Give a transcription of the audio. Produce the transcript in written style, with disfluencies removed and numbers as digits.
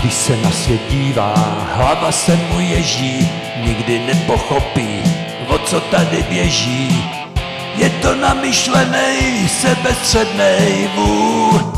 Když se na svět dívá, hlava se mu ježí, nikdy nepochopí, o co tady běží. Je to namyšlenej, sebestřednej vůl,